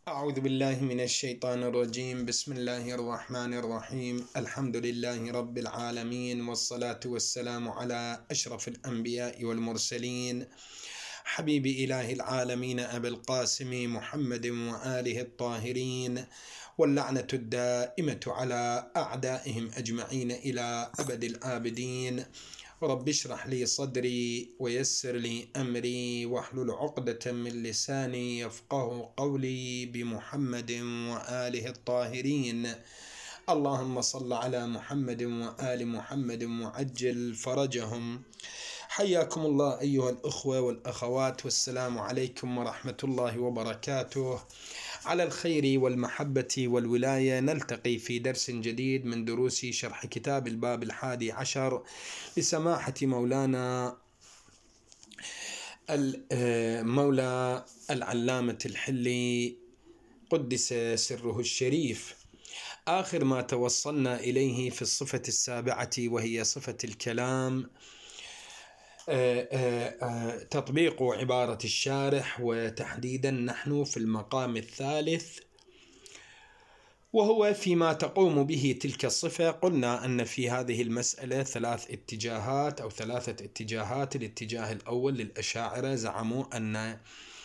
أعوذ بالله من الشيطان الرجيم. بسم الله الرحمن الرحيم. الحمد لله رب العالمين، والصلاة والسلام على أشرف الأنبياء والمرسلين، حبيب إله العالمين أبي القاسم محمد وآله الطاهرين، واللعنة الدائمة على أعدائهم أجمعين إلى أبد الآبدين. رب اشرح لي صدري ويسر لي أمري واحلل عقدة من لساني يفقه قولي، بمحمد وآله الطاهرين. اللهم صل على محمد وآل محمد وعجل فرجهم. حياكم الله أيها الأخوة والأخوات، والسلام عليكم ورحمة الله وبركاته. على الخير والمحبة والولاية نلتقي في درس جديد من دروس شرح كتاب الباب 11 بسماحة مولانا مولى العلامة الحلي قدس سره الشريف. آخر ما توصلنا إليه في الصفة السابعة، وهي صفة الكلام، تطبيق عبارة الشارح، وتحديدا نحن في المقام الثالث، وهو فيما تقوم به تلك الصفة. قلنا أن في هذه المسألة ثلاثة اتجاهات. الاتجاه الأول للأشاعرة، زعموا أن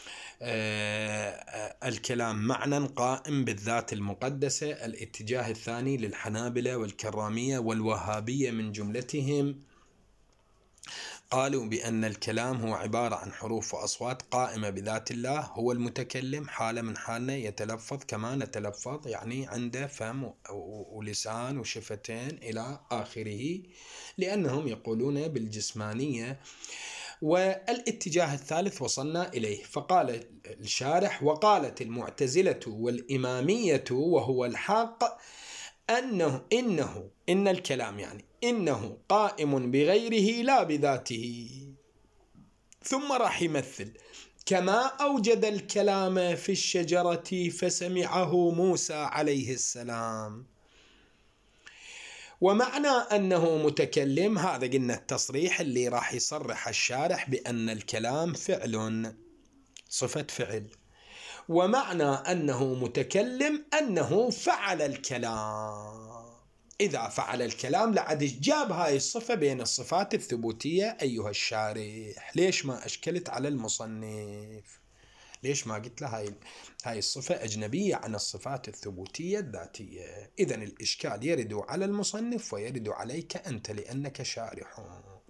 الكلام معنى قائم بالذات المقدسة. الاتجاه الثاني للحنابلة والكرامية والوهابية من جملتهم، قالوا بأن الكلام هو عبارة عن حروف وأصوات قائمة بذات الله، هو المتكلم حالة من حالنا، يتلفظ كما نتلفظ، يعني عنده فم ولسان وشفتين إلى آخره، لأنهم يقولون بالجسمانية. والاتجاه الثالث وصلنا إليه، فقال الشارح: وقالت المعتزلة والإمامية وهو الحق إن الكلام يعني إنه قائم بغيره لا بذاته. ثم راح يمثل: كما أوجد الكلام في الشجرة فسمعه موسى عليه السلام. ومعنى أنه متكلم، هذا قلنا التصريح اللي راح يصرح الشارح بأن الكلام فعل، صفة فعل. ومعنى أنه متكلم أنه فعل الكلام. إذا فعل الكلام لعد جاب هاي الصفة بين الصفات الثبوتية أيها الشارح. ليش ما أشكلت على المصنف؟ ليش ما قلت له هاي الصفة أجنبية عن الصفات الثبوتية الذاتية؟ إذن الإشكال يرد على المصنف ويرد عليك أنت لأنك شارح.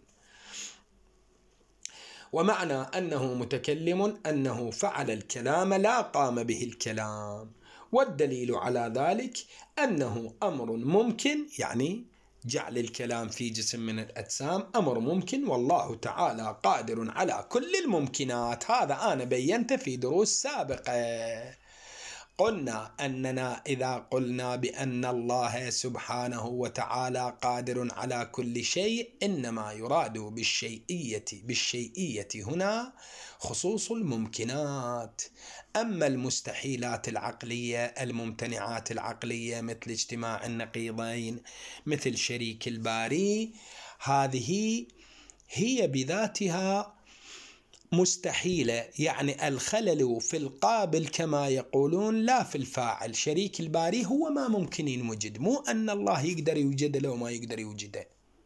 ومعنى أنه متكلم أنه فعل الكلام لا قام به الكلام. والدليل على ذلك أنه أمر ممكن، يعني جعل الكلام في جسم من الأجسام أمر ممكن، والله تعالى قادر على كل الممكنات. هذا أنا بينت في دروس سابقة. قلنا أننا إذا قلنا بأن الله سبحانه وتعالى قادر على كل شيء، إنما يراد بالشيئية هنا خصوص الممكنات. أما المستحيلات العقلية، الممتنعات العقلية، مثل اجتماع النقيضين، مثل شريك الباري، هذه هي بذاتها مستحيلة، يعني الخلل في القابل كما يقولون لا في الفاعل. شريك الباري هو ما ممكن ينوجد، مو أن الله يقدر يوجد له وما يقدر يوجده.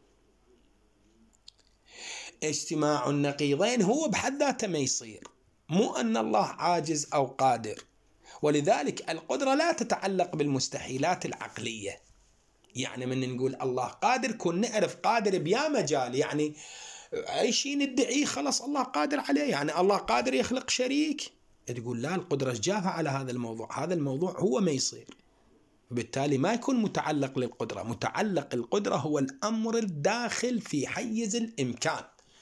اجتماع النقيضين هو بحد ذاته ما يصير، مو أن الله عاجز أو قادر. ولذلك القدرة لا تتعلق بالمستحيلات العقلية. يعني من نقول الله قادر كن نعرف قادر بيا مجال، يعني أي شيء ندعيه خلص الله قادر عليه. يعني الله قادر يخلق شريك، تقول لا، القدرة جابها على هذا الموضوع، هذا الموضوع هو ما يصير، وبالتالي ما يكون متعلق للقدرة. متعلق القدرة هو الأمر الداخل في حيز الإمكان.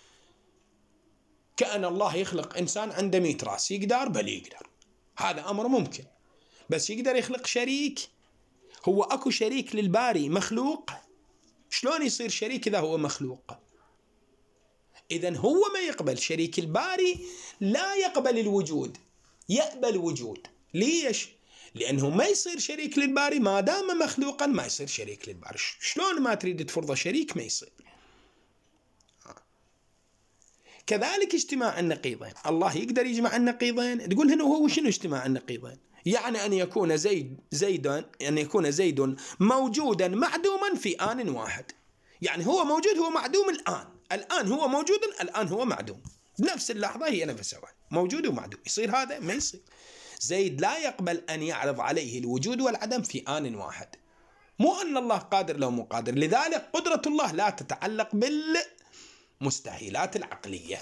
كأن الله يخلق إنسان عنده 100 رأس، يقدر؟ بل يقدر، هذا أمر ممكن. بس يقدر يخلق شريك؟ هو أكو شريك للباري مخلوق؟ شلون يصير شريك إذا هو مخلوق؟ إذن هو ما يقبل، شريك الباري لا يقبل الوجود، يقبل وجود. ليش؟ لأنه ما يصير شريك للباري ما دام مخلوقا، ما يصير شريك للباري. شلون ما تريد تفرض شريك ما يصير. كذلك اجتماع النقيضين، الله يقدر يجمع النقيضين؟ تقول هنا هو شنو اجتماع النقيضين؟ يعني أن يكون زيد موجودا معدوما في آن واحد. يعني هو موجود، هو معدوم الآن هو موجود، الآن هو معدوم، بنفس اللحظة هي نفسها موجود ومعدوم. يصير هذا؟ ما يصير. زيد لا يقبل أن يعرض عليه الوجود والعدم في آن واحد. مو أن الله قادر لو مو قادر. لذلك قدرة الله لا تتعلق بالمستحيلات العقلية،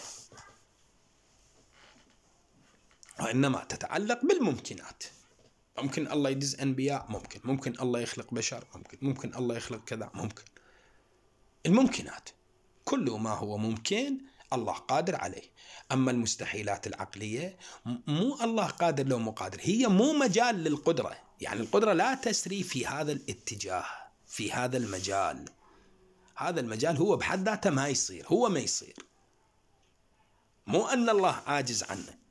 وإنما تتعلق بالممكنات. ممكن الله يدز أنبياء، ممكن الله يخلق بشر، ممكن الله يخلق كذا، ممكن. الممكنات كل ما هو ممكن الله قادر عليه. أما المستحيلات العقلية مو الله قادر لو مو قادر، هي مو مجال للقدرة. يعني القدرة لا تسري في هذا الاتجاه، في هذا المجال. هذا المجال هو بحد ذاته ما يصير، هو ما يصير، مو أن الله عاجز عنه.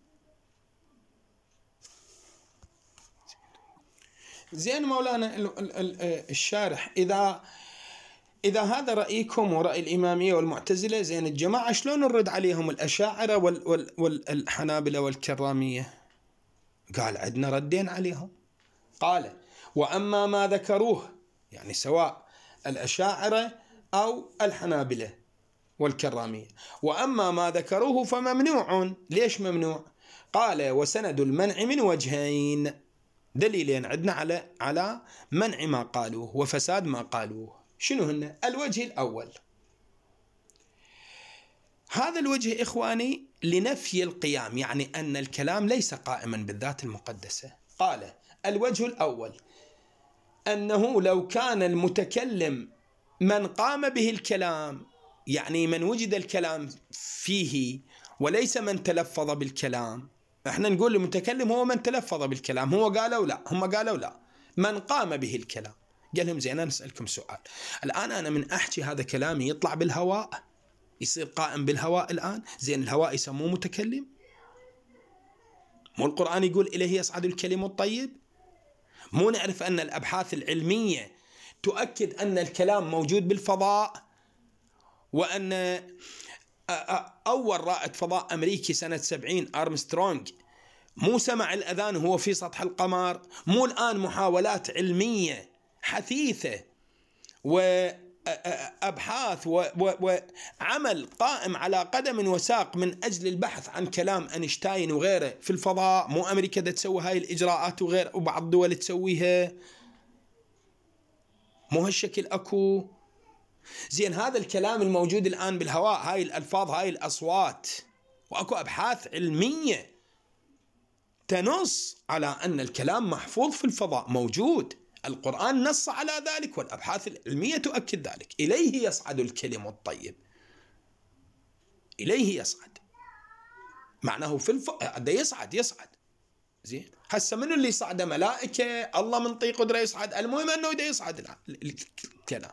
زين مولانا الشارح، إذا هذا رأيكم ورأي الإمامية والمعتزلة، زين الجماعة شلون نرد عليهم الأشاعرة والحنابلة والكرامية؟ قال عندنا ردين عليهم. قال: وأما ما ذكروه، يعني سواء الأشاعرة أو الحنابلة والكرامية، وأما ما ذكروه فممنوع. ليش ممنوع؟ قال: وسند المنع من وجهين، دليلين عندنا على منع ما قالوه وفساد ما قالوه. شنو هن؟ الوجه الأول، هذا الوجه إخواني لنفي القيام، يعني أن الكلام ليس قائما بالذات المقدسة. قال: الوجه الأول أنه لو كان المتكلم من قام به الكلام، يعني من وجد الكلام فيه وليس من تلفظ بالكلام. احنا نقول المتكلم هو من تلفظ بالكلام، هو قالوا لا، هم قالوا لا، من قام به الكلام. قال لهم: زين أنا أسألكم سؤال، الآن أنا من أحكي هذا كلامي يطلع بالهواء، يصير قائم بالهواء الآن، زين الهواء يسموه متكلم؟ مو القرآن يقول إليه يصعد الكلم الطيب؟ مو نعرف أن الأبحاث العلمية تؤكد أن الكلام موجود بالفضاء، وأن أول رائد فضاء أمريكي سنة 70 أرمسترونغ مو سمع الأذان وهو في سطح القمر؟ مو الآن محاولات علمية حثيثة وأبحاث وعمل قائم على قدم وساق من أجل البحث عن كلام أينشتاين وغيره في الفضاء؟ مو أمريكا دا تسوي هاي الإجراءات وغير، وبعض الدول تسويها؟ مو هالشكل أكو؟ زين هذا الكلام الموجود الآن بالهواء، هاي الألفاظ، هاي الأصوات، وأكو أبحاث علمية تنص على أن الكلام محفوظ في الفضاء موجود. القرآن نص على ذلك والأبحاث العلمية تؤكد ذلك. إليه يصعد الكلم الطيب، إليه يصعد، معناه في يصعد. زين هسه منو اللي يصعد؟ ملائكة؟ الله من طيق قدرة يصعد؟ المهم أنه دا يصعد الكلام.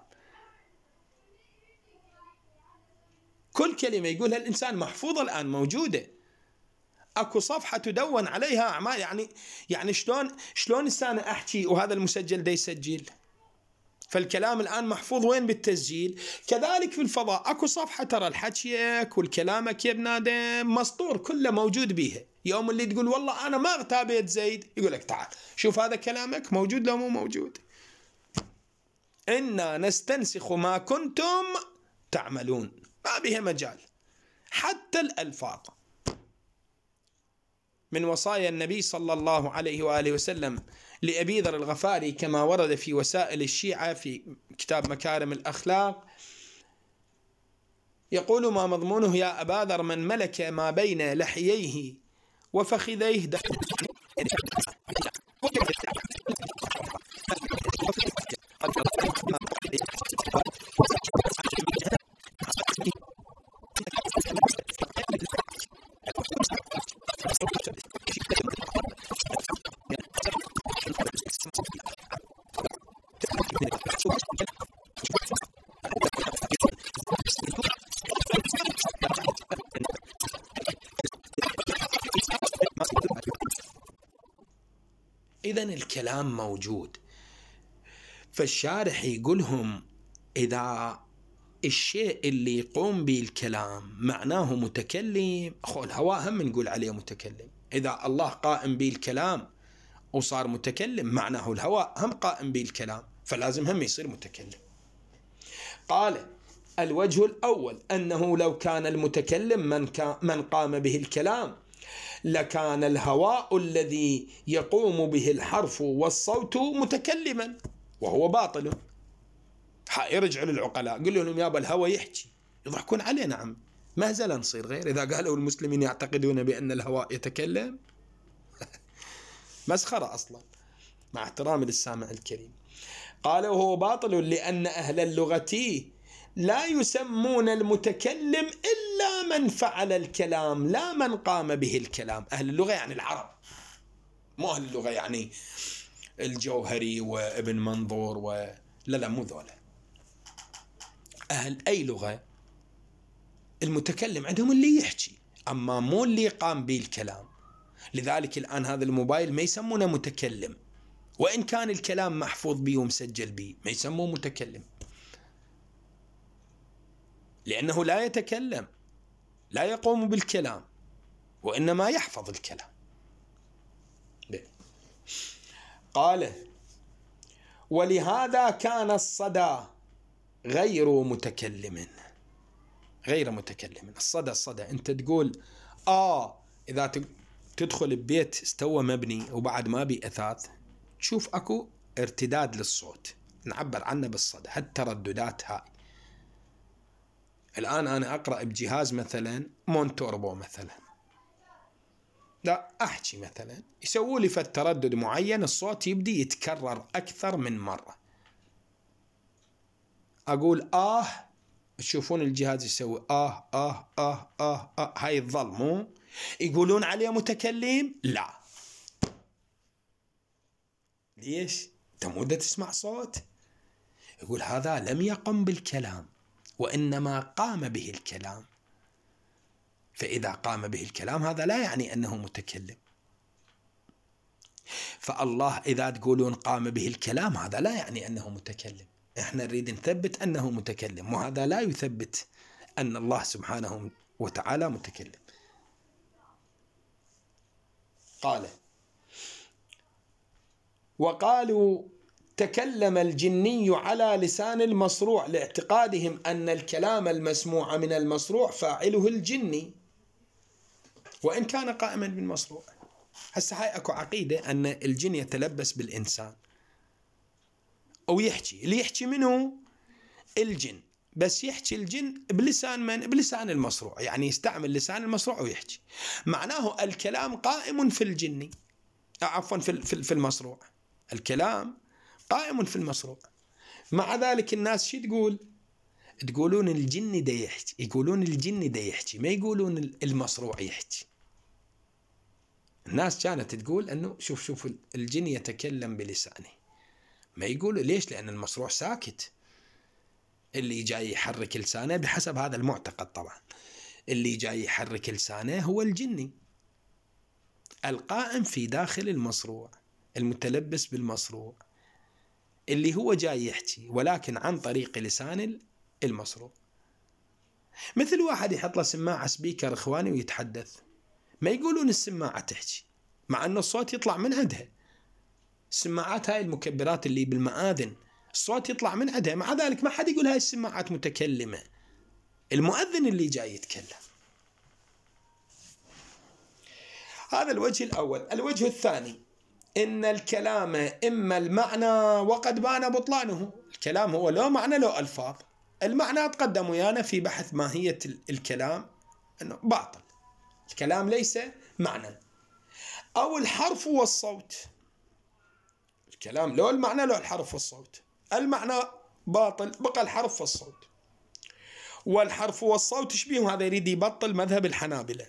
كل كلمة يقولها الإنسان محفوظة الآن، موجودة، أكو صفحة تدون عليها أعمال. يعني شلون السنة أحكي وهذا المسجل دا يسجل؟ فالكلام الآن محفوظ وين؟ بالتسجيل. كذلك في الفضاء أكو صفحة ترى الحكيك والكلامك يا ابن آدم مسطور كله موجود بيها. يوم اللي تقول والله أنا ما اغتابيت زيد، يقول لك تعال شوف هذا كلامك موجود لو مو موجود. إنا نستنسخ ما كنتم تعملون، ما بها مجال. حتى الألفاظ من وصايا النبي صلى الله عليه وآله وسلم لأبي ذر الغفاري كما ورد في وسائل الشيعة في كتاب مكارم الأخلاق، يقول ما مضمونه: يا أبا ذر من ملك ما بين لحييه وفخذيه إذن الكلام موجود. فالشارح يقولهم إذا الشيء اللي يقوم به الكلام معناه متكلم، الهواء هم نقول عليه متكلم. إذا الله قائم به الكلام وصار متكلم، معناه الهواء هم قائم بالكلام، فلازم هم يصير متكلم. قال: الوجه الأول أنه لو كان المتكلم من قام به الكلام لكان الهواء الذي يقوم به الحرف والصوت متكلما، وهو باطل. يرجع للعقلاء، قل لهم يابا الهواء يحكي، يضحكون علينا. عم مهزلة نصير غير إذا قالوا المسلمين يعتقدون بأن الهواء يتكلم. مسخرة أصلا، مع احترامي للسامع الكريم. قال: وهو باطل لأن أهل اللغة لا يسمون المتكلم إلا من فعل الكلام لا من قام به الكلام. أهل اللغة يعني العرب، مو أهل اللغة يعني الجوهري وابن منظور لا مو ذولا. أهل أي لغة المتكلم عندهم اللي يحكي، أما مو اللي قام به الكلام. لذلك الآن هذا الموبايل ما يسمونه متكلم، وإن كان الكلام محفوظ به ومسجل به ما يسموه متكلم، لأنه لا يتكلم، لا يقوم بالكلام، وإنما يحفظ الكلام. قال: ولهذا كان الصدى غير متكلم. غير متكلم. الصدى أنت تقول إذا تدخل ببيت استوى مبني وبعد ما بي أثاث، تشوف أكو ارتداد للصوت، نعبر عنه بالصدى. هالترددات هاي الآن أنا أقرأ بجهاز مثلا مونتوربو مثلا، لا أحكي مثلا، يسووا لي فالتردد معين، الصوت يبدي يتكرر أكثر من مرة. أقول تشوفون الجهاز يسوي هاي الظل، مو يقولون عليه متكلم؟ لا. ليش؟ تمود تسمع صوت؟ يقول هذا لم يقم بالكلام وإنما قام به الكلام. فإذا قام به الكلام هذا لا يعني أنه متكلم. فالله إذا تقولون قام به الكلام هذا لا يعني أنه متكلم. إحنا نريد نثبت أنه متكلم، وهذا لا يثبت أن الله سبحانه وتعالى متكلم. قال: وقالوا تكلم الجني على لسان المصروع لاعتقادهم أن الكلام المسموع من المصروع فاعله الجني وإن كان قائما بالمصروع. هسه هاي أكو عقيدة أن الجن يتلبس بالإنسان أو يحكي. اللي يحكي منه الجن، بس يحكي الجن بلسان من؟ بلسان المصروع، يعني يستعمل لسان المصروع ويحكي. معناه الكلام قائم في الجن، عفوا في المصروع. الكلام قائم في المصروع. مع ذلك الناس شو تقول؟ تقولون الجن دا يحكي، يقولون الجن دا يحكي، ما يقولون المصروع يحكي. الناس كانت تقول أنه شوف الجن يتكلم بلسانه، ما يقولوا. ليش؟ لأن المصروع ساكت. اللي جاي يحرك لسانه بحسب هذا المعتقد طبعا، اللي جاي يحرك لسانه هو الجني القائم في داخل المصروع، المتلبس بالمصروع، اللي هو جاي يحكي ولكن عن طريق لسان المصروع. مثل واحد يحط له سماعة سبيكر إخواني ويتحدث، ما يقولون السماعة تحكي، مع أن الصوت يطلع من عندها. السماعات هاي المكبرات اللي بالمآذن الصوت يطلع من عندها، مع ذلك ما حد يقول هاي السماعات متكلمة، المؤذن اللي جاي يتكلم. هذا الوجه الأول. الوجه الثاني إن الكلام إما المعنى وقد بان بطلانه. الكلام هو له معنى له ألفاظ. المعنى تقدم ويانا في بحث ماهية الكلام أنه باطل، الكلام ليس معنى. أو الحرف والصوت، الكلام له المعنى له الحرف والصوت، المعنى باطل، بقى الحرف والصوت. والحرف والصوت شبيه، هذا يريد يبطل مذهب الحنابلة.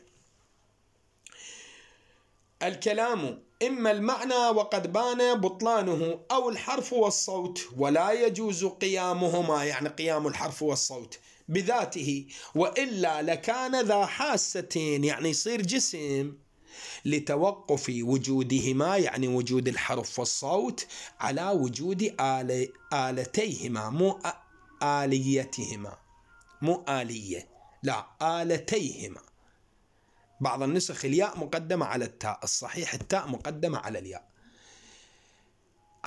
الكلام إما المعنى وقد بان بطلانه أو الحرف والصوت، ولا يجوز قيامهما، يعني قيام الحرف والصوت بذاته، وإلا لكان ذا حاستين، يعني يصير جسم، لتوقف وجودهما، يعني وجود الحرف والصوت، على وجود آلتيهما، مو آليتهما، مو آلية، لا آلتيهما. بعض النسخ الياء مقدمة على التاء، الصحيح التاء مقدمة على الياء.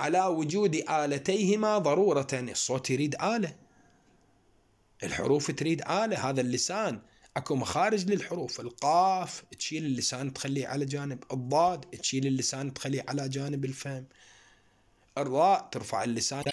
على وجود آلتيهما ضرورة. الصوت يريد آلة، الحروف تريد آلة. هذا اللسان أكو مخارج للحروف. القاف تشيل اللسان تخليه على جانب، الضاد تشيل اللسان تخليه على جانب الفم، الراء ترفع اللسان.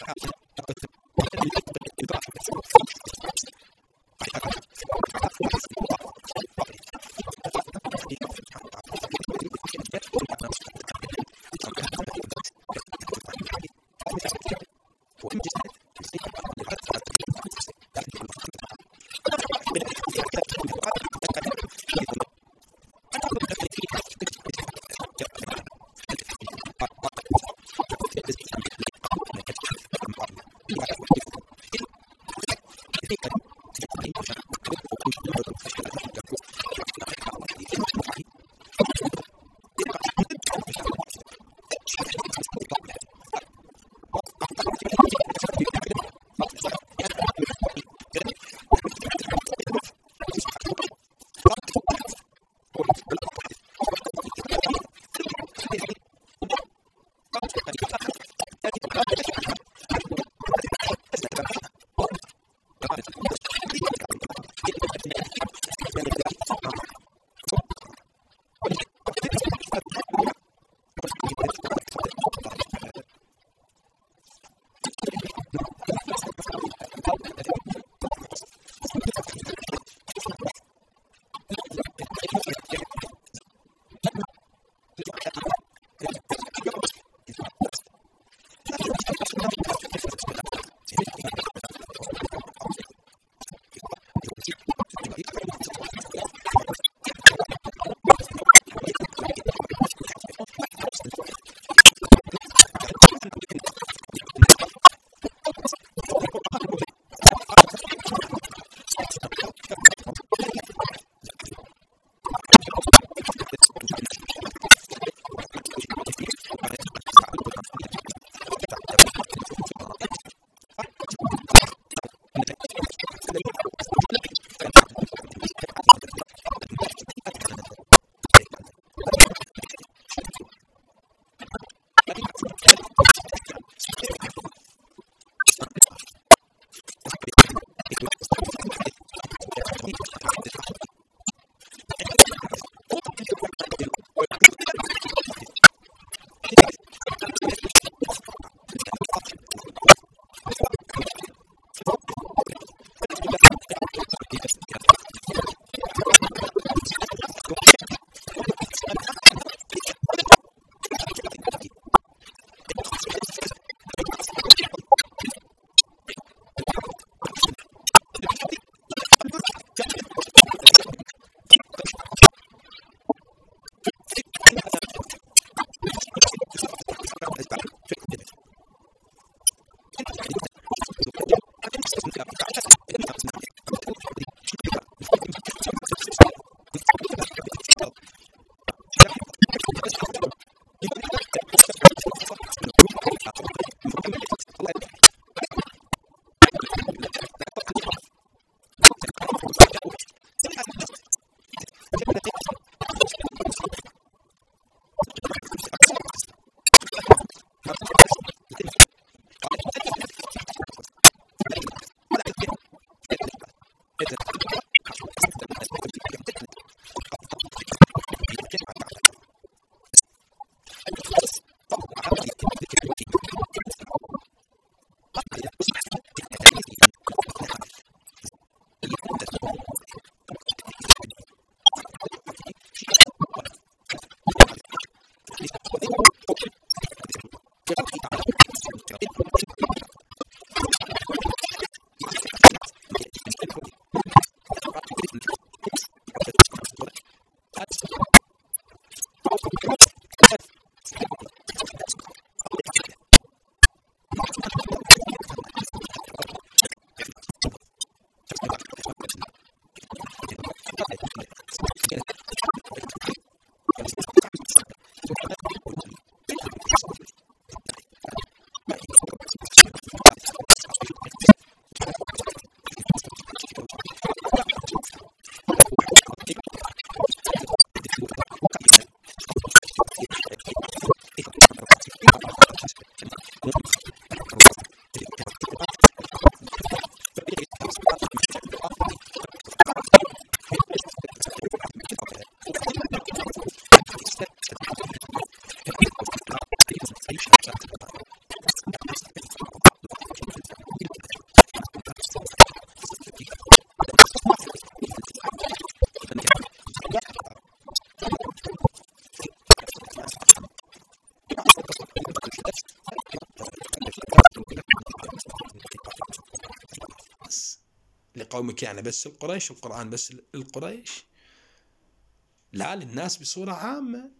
لقومك يعني بس القريش، القرآن بس القريش؟ لا، للناس بصورة عامة.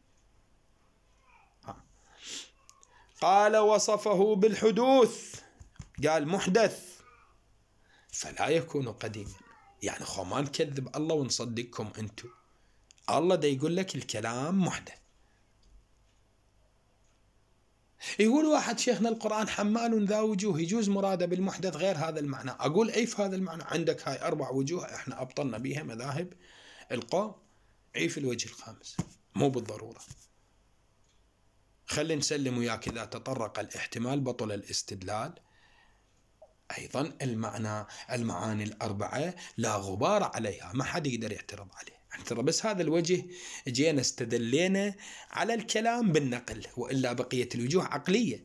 قال وصفه بالحدوث، قال محدث فلا يكون قديما. يعني خو ما نكذب الله ونصدقكم انتم، الله دا يقول لك الكلام محدث. يقول واحد شيخنا القرآن حمال ذا وجوه، يجوز مراده بالمحدث غير هذا المعنى. أقول أي في هذا المعنى، عندك هاي 4 وجوه احنا أبطلنا بها مذاهب القوم، أي في الوجه الخامس مو بالضرورة. خلي نسلم وياك إذا تطرق الاحتمال بطل الاستدلال. أيضا المعاني الأربعة لا غبار عليها، ما حد يقدر يعترض عليه. ترى بس هذا الوجه جينا استدلينا على الكلام بالنقل، وإلا بقية الوجوه عقلية.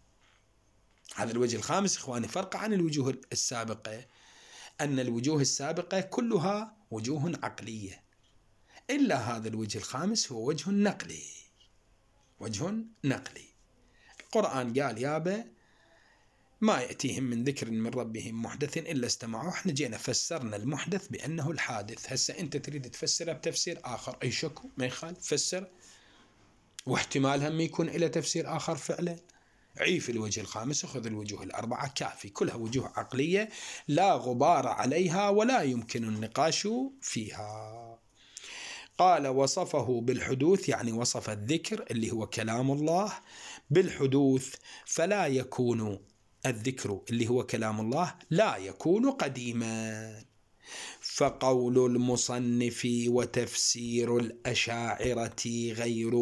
هذا الوجه الخامس إخواني فرق عن الوجوه السابقة، أن الوجوه السابقة كلها وجوه عقلية، إلا هذا الوجه الخامس هو وجه نقلي. وجه نقلي. القرآن قال يابا ما يأتيهم من ذكر من ربهم محدث إلا استمعوا. احنا جينا فسرنا المحدث بأنه الحادث. هسه أنت تريد تفسره بتفسير آخر، أي شكو ما يخالف فسر، واحتمال هم يكون إلى تفسير آخر فعلا. عيف الوجه الخامس، خذ الوجوه الأربعة كافي، كلها وجوه عقلية لا غبار عليها ولا يمكن النقاش فيها. قال وصفه بالحدوث، يعني وصف الذكر اللي هو كلام الله بالحدوث، فلا يكون الذكر اللي هو كلام الله لا يكون قديما. فقول المصنف وتفسير الأشاعرة غير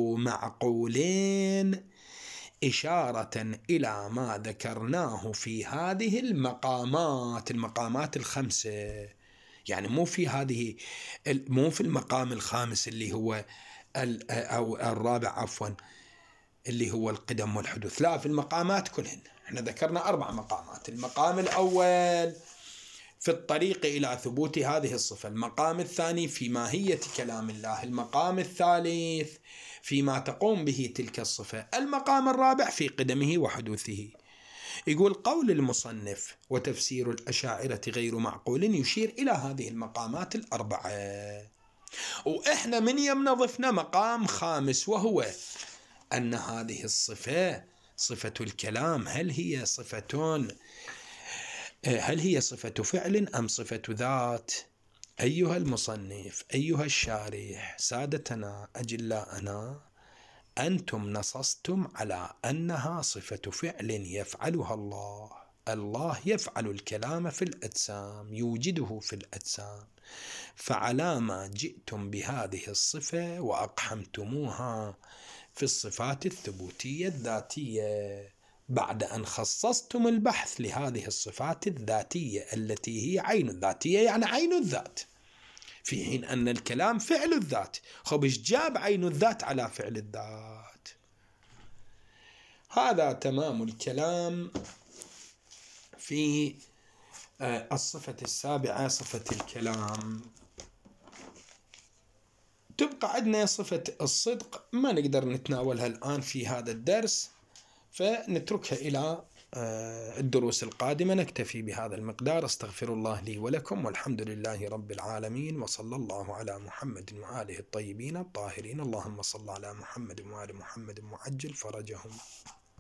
معقولين إشارة إلى ما ذكرناه في هذه المقامات الخمسة. يعني مو في المقام الخامس اللي هو أو الرابع عفوا اللي هو القدم والحدوث، لا، في المقامات كلهن. احنا ذكرنا 4 مقامات. المقام الأول في الطريق إلى ثبوت هذه الصفة، المقام الثاني في ماهية كلام الله، المقام الثالث فيما تقوم به تلك الصفة، المقام الرابع في قدمه وحدوثه. يقول قول المصنف وتفسير الأشاعرة غير معقول يشير إلى هذه المقامات ال4. وإحنا من يمنا ضفنا مقام خامس، وهو أن هذه الصفة صفة الكلام هل هي صفة فعل أم صفة ذات؟ أيها المصنف، أيها الشارح، سادتنا أجلاءنا، أنتم نصصتم على أنها صفة فعل يفعلها الله. الله يفعل الكلام في الأجسام، يوجده في الأجسام، فعلى ما جئتم بهذه الصفة وأقحمتموها في الصفات الثبوتية الذاتية، بعد أن خصصتم البحث لهذه الصفات الذاتية التي هي عين الذاتية، يعني عين الذات، في حين أن الكلام فعل الذات. إيش جاب عين الذات على فعل الذات؟ هذا تمام الكلام في الصفة السابعة، صفة الكلام. تبقى عندنا صفة الصدق، ما نقدر نتناولها الآن في هذا الدرس، فنتركها إلى الدروس القادمة. نكتفي بهذا المقدار. استغفر الله لي ولكم، والحمد لله رب العالمين، وصلى الله على محمد وآله الطيبين الطاهرين. اللهم صل على محمد وآل محمد وعجل فرجهم.